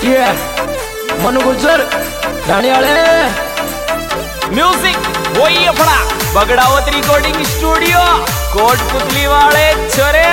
ये मनु गुजर गाने वाले म्यूजिक वही अपना बगड़ावत रिकॉर्डिंग स्टूडियो कोटपुतली वाले छोरे।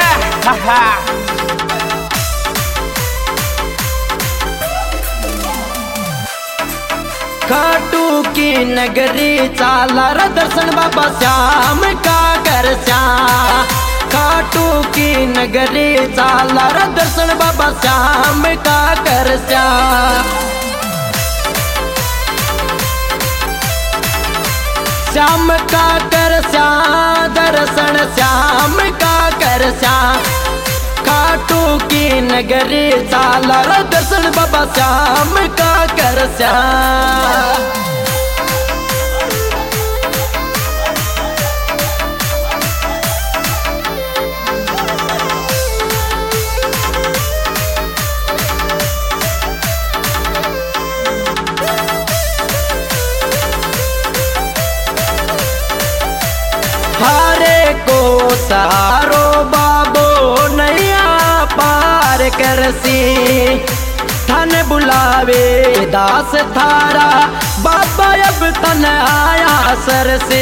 खाटू की नगरी चाला रे दर्शन बाबा श्याम का कर श्याम। खाटू की नगरी चाला रे दर्शन बाबा श्याम का कर श्याम। श्याम का कर श्याम दर्शन श्याम का कर श्याम। खाटू की नगरी चाला रे दर्शन बाबा श्याम का कर श्याम। हारे को सारो बाबो नैया पार करसी। थन बुलावे दास थारा बाबा अब तन आया सर से।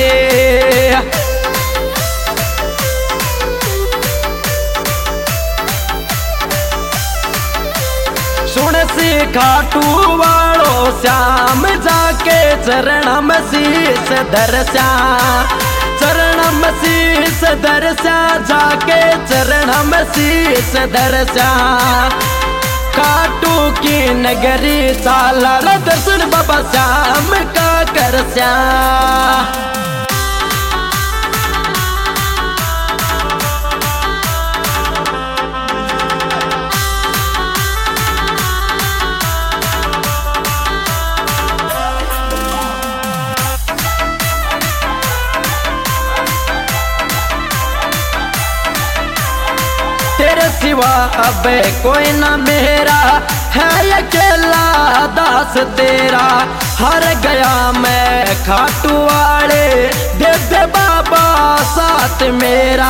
सुन सी खाटू वालो श्याम जाके चरण में शीस दर्शा। चरण में शीस दर्शा जाके चरण में शीस दर्शा। खाटू की नगरी चाला रे दर्शन बाबा श्याम का कर श्याम। तेरे सिवा अब कोई ना मेरा है अकेला दास तेरा। हर गया मैं खाटू वाले दे दे बाबा साथ मेरा।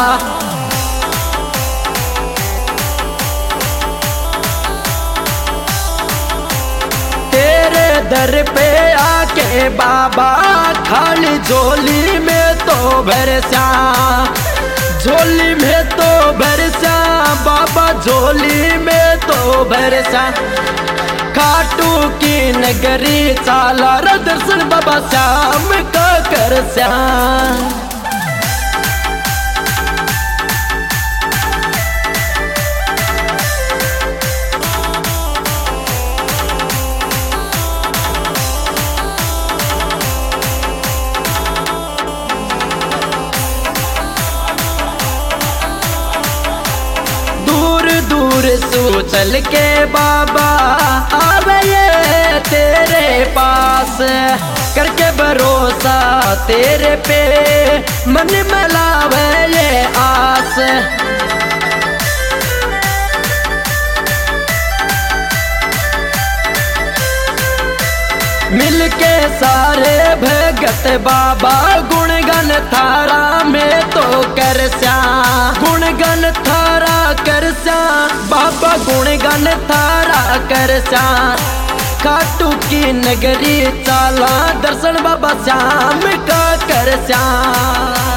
तेरे दर पे आके बाबा खाली झोली में तो भर श्याम। झोली में तो भरसा बाबा झोली में तो भरसा। खाटू की नगरी चाला रे दर्शन बाबा श्याम का कर श्याम। दूर सू चल के बाबा आवे ये तेरे पास। करके भरोसा तेरे पे मन में लावे ये आस। मिलके सारे भगत बाबा गुणगन थारा में तो कर श्याम। गुणगन थारा कर श्याम बाबा गुणगन थारा कर श्याम। खाटू की नगरी चाला दर्शन बाबा श्याम का कर श्याम।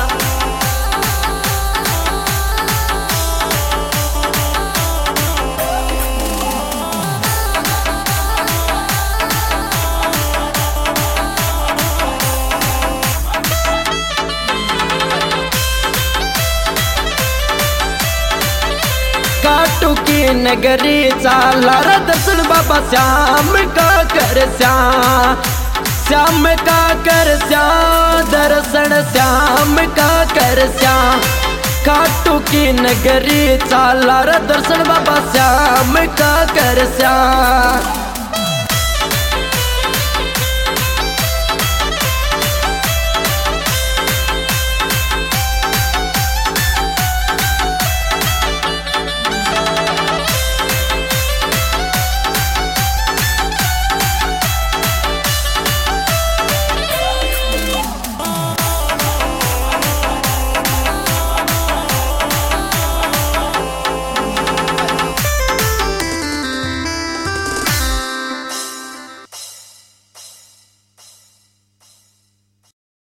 खाटू की नगरी चाला रे दर्शन बाबा श्याम का कर श्याम। श्याम का कर श्याम दर्शन श्याम का कर श्याम। खाटू की नगरी चाला रे दर्शन बाबा श्याम का कर श्याम।